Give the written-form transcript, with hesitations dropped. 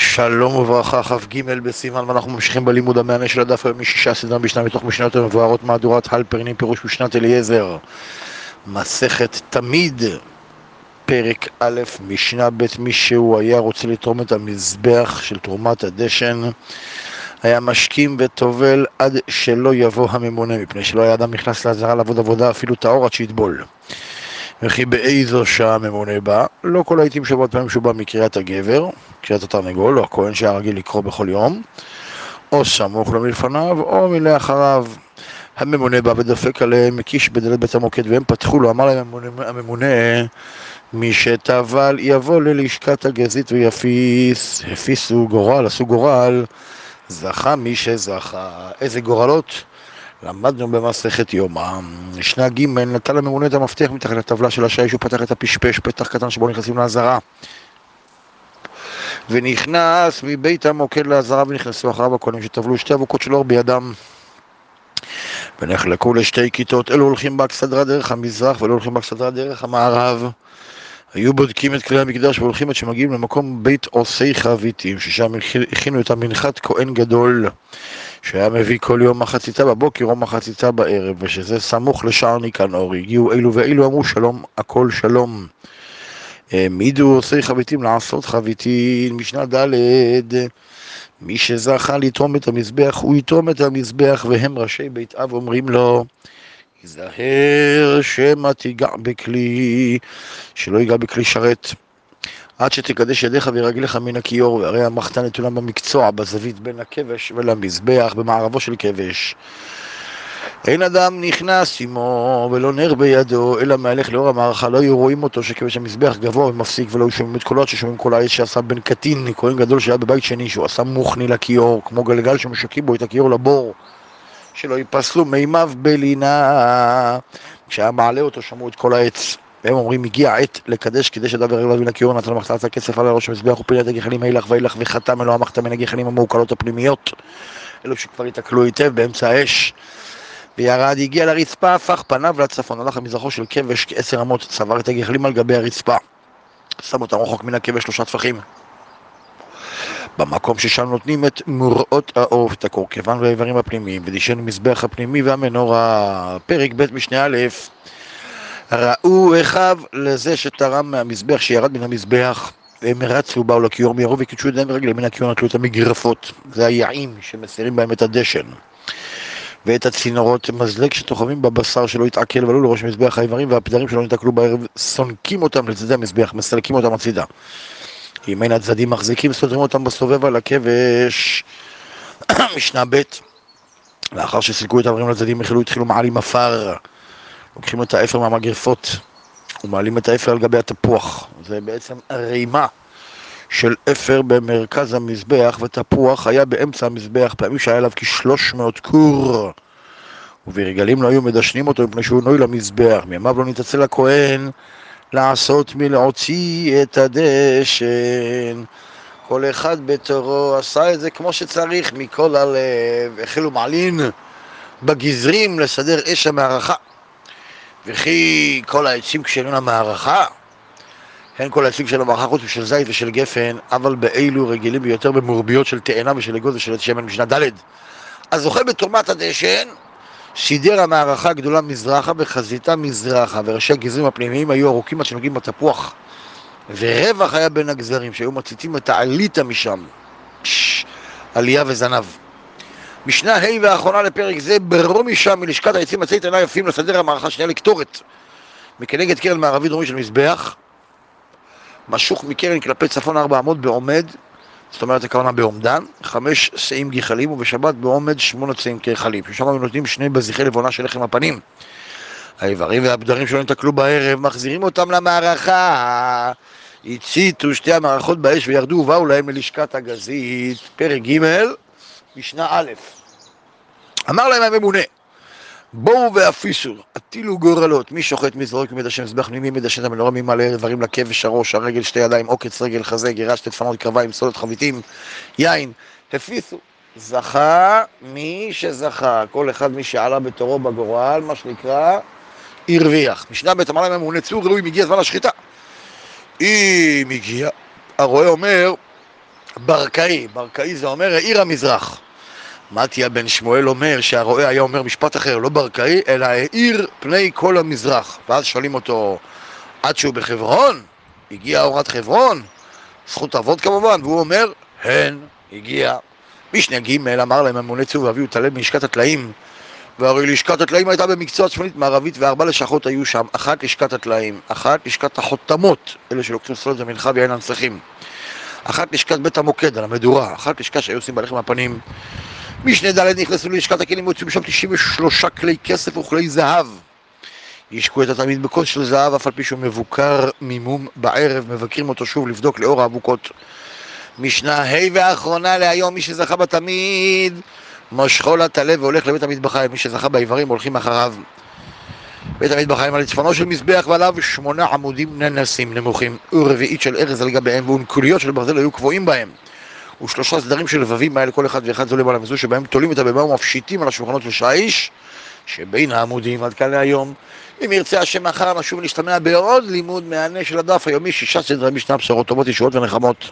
שלום וברכה, כ"ג בסיוון, ואנחנו ממשיכים בלימוד המענה של הדף היומי 6 סדרה משנה מתוך משנות המבוארות מהדורת הלפרין, פירוש משנת אליעזר, מסכת תמיד, פרק א', משנה ב'. מי שהוא היה רוצה לתרום את המזבח של תרומת הדשן, היה משכים וטובל עד שלא יבוא הממונה, מפני שלא היה אדם נכנס לעזרה לעבוד עבודה אפילו טהור עד שיטבול. וכי באיזו שעה הממונה בא, לא כל העיתים שבועות פעמים שהוא בא מקריאת הגבר, קריאת התרנגול, או הכהן שהיה רגיל לקרוא בכל יום, או סמוך לו מלפניו, או מלאחריו. הממונה בא ודופק עליהם, מקיש בדלת בית המוקד, והם פתחו לו. אמר להם הממונה, מי שטבל יבוא ללשכת הגזית ויפיס. הפיסו גורל, עשו גורל, זכה מי שזכה. איזה גורלות? למדנו במסכת יומא. משנה ג', נטל הממונה את המפתח מתחת לטבלה של השיש, הוא פתח את הפשפש, פתח קטן שבו נכנסים לעזרה, ונכנס מבית המוקד לעזרה, ונכנסו אחריו הכהנים שטבלו שתי אבוקות של אור בידם, ונחלקו לשתי כיתות. אלו הולכים באכסדרה דרך המזרח, ואלו הולכים באכסדרה דרך המערב. היו בודקים את כלי המקדש והולכים עד שמגיעים למקום בית עושי חביתים, ששם הכינו את המנחת כהן גדול, שהיה מביא כל יום מחציתה בבוקר או מחציתה בערב, ושזה סמוך לשער ניקנור. הגיעו אלו ואלו, אמרו שלום, הכל שלום. העמידו עושי חביתים לעשות חביתים. משנה ד', מי שזכה לתרום את המזבח, הוא יתרום את המזבח, והם ראשי בית אב אומרים לו, יזהר שמא תיגע בכלי, שלא ייגע בכלי שרת, עד שתקדש ידיך ורגליך מן הכיור, והרי המחתה נתונה במקצוע, בזווית בין הכבש ולמזבח, במערבו של כבש. אין אדם נכנס עמו ולא נר בידו, אלא מהלך לאור המערכה. לא היו רואים אותו שכבש המזבח גבוה ומפסיק, ולא היו שומעים את קולות ששומעים כל העץ שעשה בן קטין, כהן גדול שהיה בבית שני, שהוא עשה מוכני לכיור, כמו גלגל שמשקים בו את הכיור לבור, שלא ייפסלו מימיו בלינה. כשהיה מעלה אותו שמעו את כל העץ, והם אומרים, הגיע עת לקדש, כדי שדבר רגליו מן הכיור, נתן למחתה הכסף על הראש המזבח ופינה את הגחלים הילך ואילך, וחתם אלוה המחתה מן הגחלים המעוקלות הפנימיות, אלו שכבר התעכלו היטב באמצע האש. וירד, הגיע לרצפה, הפך פניו לצפון, הלך למזרחו של כבש כ10 אמות, צבר את הגחלים על גבי הרצפה, שם אותם רחוק מן הכבש 3 טפחים, במקום ששם נותנים את מוראות העוף, את הקורקבן והאיברים הפנימיים, ודישן מזבח הפנימי והמנורה. פרק ב' משנה א', ראו אחיו לזה שתרם מהמזבח שירד מן המזבח, והם רצו, באו לכיור מירו וקידשו ידיים ורגליהם מן הכיור, נטלו את המגרפות, זה היעים שמסירים בהם את הדשן, ואת הצינורות מזלג שתוחמים בבשר שלא יתעכל, ועלו לראש מזבח האיברים והפדרים שלא נתעכלו בערב, סונקים אותם לצדי המזבח, מסלקים אותם הצידה. ימין הצדדים מחזיקים, סודרים אותם בסובב על הכבש. משנה ב', לאחר שסילקו את האיברים לצדדים, התחילו מעלים אפר, לוקחים את האפר מהמגרפות ומעלים את האפר על גבי התפוח. זה בעצם רימה של אפר במרכז המזבח, ותפוח היה באמצע המזבח, פעמים שהיה עליו כ300 קור, וברגלים לא היו מדשנים אותו מפני שהוא נוי למזבח. מימיו לא נתעצל הכהן לעשות מלהוציא את הדשן, כל אחד בתורו עשה את זה כמו שצריך מכל הלב. החלו מעלין בגזרים לסדר אש המערכה, וכי כל העצים כשלון המערכה, הן כל העצים של המערכה חוץ ושל זית ושל גפן, אבל באילו רגילים ביותר במורביות של תאנה ושל אגוז ושל עץ שמן. משנה ד', הזוכה בתרומת הדשן סידר המערכה גדולה מזרחה וחזיתה מזרחה, וראשי הגזרים הפנימיים היו ארוכים עד שנוגעים בתפוח, ורווח היה בין הגזרים שהיו מציתים את העליתה משם, עלייה וזנב. משנה ה' והאחרונה לפרק זה, ברום משם מלשכת העצים עצי תאנה יפים לסדר המערכה שנייה לקטורת מכנגד קרן מערבי דרומי של מזבח, משוך מקרן כלפי צפון 4 אמות בעומד, זאת אומרת הכוונה בעומדן, 5 שאים גחלים, ובשבת בעומד 8 שאים גחלים, ששם הם נותנים 2 בזיחי לבונה של לחם הפנים. האיברים והבדרים שלא נתקלו בערב מחזירים אותם למערכה. הציתו 2 המערכות באש וירדו ובאו להם ללשכת הגזית. פרק ג' משנה א', אמר להם הממונה, בואו ואפיסו, הטילו גורלות, מי שוחט מזרוק מדשן מזבח פנימי, מדשן המנורה, מי מעלה איברים לכבש, הראש, הרגל, 2 ידיים, עוקץ, רגל, חזה, גירה, 2 דפנות, קרביים, סולת, חביתים, יין. הפיסו, זכה מי שזכה, כל אחד מי שעלה בתורו בגורל, מה שנקרא הרוויח. משנה ב', אמר להם הממונה, צאו ראו אם הגיע זמן השחיטה. אם הגיע, הרועה אומר, ברקאי, ברקאי זה אומר עיר המזרח. מתיה בן שמואל אומר שהרועה היה אומר משפט אחר, לא ברקאי, אלא העיר פני כל המזרח. ואז שואלים אותו, עד שהוא בחברון? הגיע אורת חברון? זכות אבות כמובן, והוא אומר, הן, הגיע. משנה ג' אמר להם הממונה צאו והביאו את הלב מלשכת הטלאים, והרי לשכת הטלאים הייתה במקצוע צפונית מערבית, וארבע לשכות היו שם, אחת לשכת הטלאים, אחת לשכת החותמות, אלה שלוקחים סולת ומנחה ויין הנצחים, אחת לשכת בית המוקד על המדורה, אחת לשכת שהיו עושים בלחם הפנים. משנה ד' נכנסו ללשכת הכלים והוציאו משם 93 כלי כסף וכלי זהב. ישקו את התלמיד בכוס של זהב, אף על פי שהוא מבוקר מימום בערב, מבקרים אותו שוב לבדוק לאור האבוקות. משנה ה' והאחרונה להיום, מי שזכה בתמיד משכו לה את הלב והולך לבית המטבחיים, מי שזכה באיברים הולכים אחריו. בית המטבחיים על צפונו של מזבח ועליו 8 עמודים ננסים נמוכים, ורביעית של ארז על גביהם, ואונקוליות של ברזל היו קבועים בהם, ו3 סדרים של לבבים האלה כל אחד ואחד זו למעלה מזו, שבהם תולים את הבמה ומפשיטים על השולחנות של שיש שבין העמודים. עד כאן להיום. אם ירצה השם מחר נשוב ונשתמע בעוד לימוד מהנה של הדף היומי, 6 סדרי משנה, בשורות טובות, ישועות ונחמות.